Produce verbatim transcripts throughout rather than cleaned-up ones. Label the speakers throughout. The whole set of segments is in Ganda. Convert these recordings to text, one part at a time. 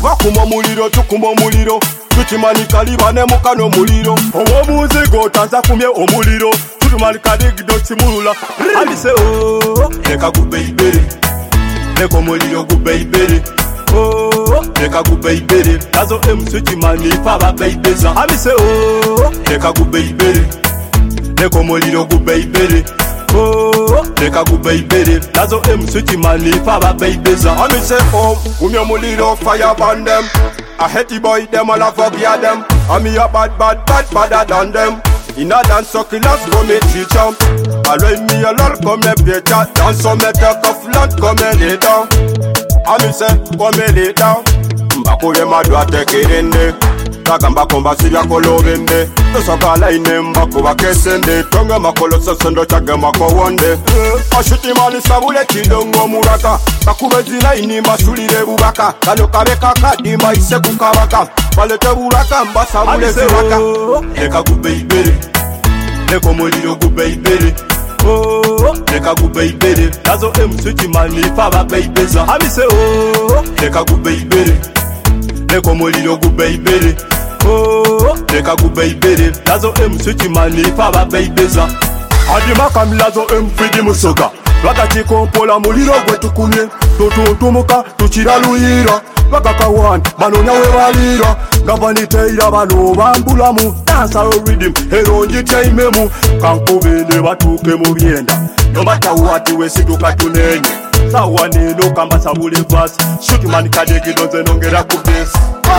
Speaker 1: Wakuma muliro tukuma muliro tukimanika libane mukano muliro owo muzigo tanza kumye omuliro tutumanika digido kimulula alise o leka gube ibere leko muliro gube ibere o leka gube ibere nazo emsuki mani faba baibeza alise o leka gube ibere leko muliro gube ibere oh leka gube ibere nazo emsuki mani faba baibeza alise o kumye muliro fire burn them. I hate the boy, them all have up ya them. And me a bad, bad, bad, badder than them. In a dance, so killers come and teach them. Allow me a lot, come and better. Dance some me take off land, come and lay down. And me say, come and lay down. Mbako ye madwa take it in there. Takamba komba siya kolovende. Tosaka line mbako wakesende. Tonga makolo sasendo chage mako wonde. Ashuti mali sabule chidongo muraka. Bakubezi line masulire bubaka. Kano kabeka kadima ise kukabaka. Balete buraka mba sabule ziraka. Leka gube ibere. Leko moliro gube ibere. Oh, leka gube ibere. Nazo emsuti mani faba baibeza. Amise oh, leka gube ibere. Leko moliro gube ibere. Oh, leka gube ibere. Nazo emsuki mani faba baibeza. Adima kamilazo emfidi musoga. Wakati kompola muliro gwe tukunye. Tutuntumuka tuchira luhira. Wakaka wan manonya we walira. Gavaniteira bano bambulamu. Dansa rhythm hero njiteimemu. Kankubende batuke mu byenda. No matter what we situka tunenye. Sawa neno kamba sabule fast. Shoot man kadegi donze nongera kubesi.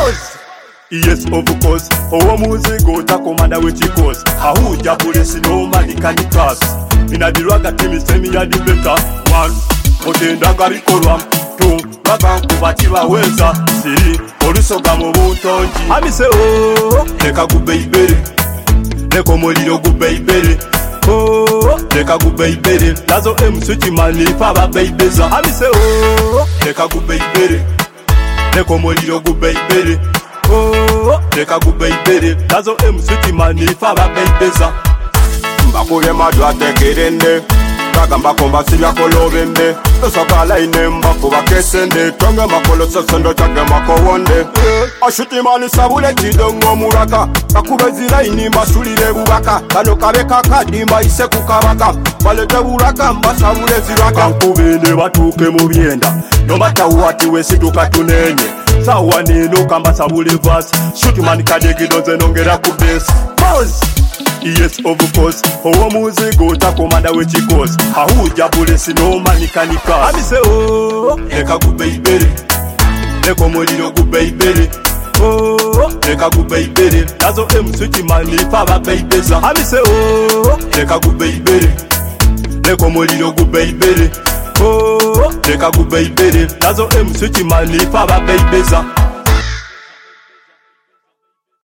Speaker 1: Yes, of course. Owo muzigo takomanda wechikos. Ahuja police no money can cross. Mina dirwaga timi semi ya di better. One, otenda gabikolwa. Two, babanku batiba weza. Three, olusoga mu buntonji. Amise oh, leka gube ibere. Leko moliro gube ibere. Oh, leka gube ibere. Nazo emsuki mani faba baibeza. Amise oh, leka gube ibere. Leko moliro gube ibere. Oh, leka gube ibere. Nazo emsuki mani faba baibeza. Mbako ye madwa tekerende. Kagamba komba siya kolovende. Tosaka line mbako bakesende. Tonga makolo sasendo chage mako wonde. Ashuti mani sabule chidongo muraka. Bakubezi line masulire bubaka. Kano kabeka kadima ise kukabaka. Balete buraka mba sabule ziraka. Kankubende batuke mu byenda. No matter what we situka tunenye. Sawa neno kamba sabule vas. Shuti mani kadegi donze nongera kubesi. Pause. Yes, of course. Owo muzigo takomanda wechikos. Ahuja police no money can cross. Amise oh, leka gube ibere. Leko moliro gube ibere. Oh, leka gube ibere. Nazo emsuki mani faba baibeza. Amise oh, leka gube ibere. Leko moliro gube ibere. Oh, leka gube ibere. Nazo emsuki mani faba baibeza.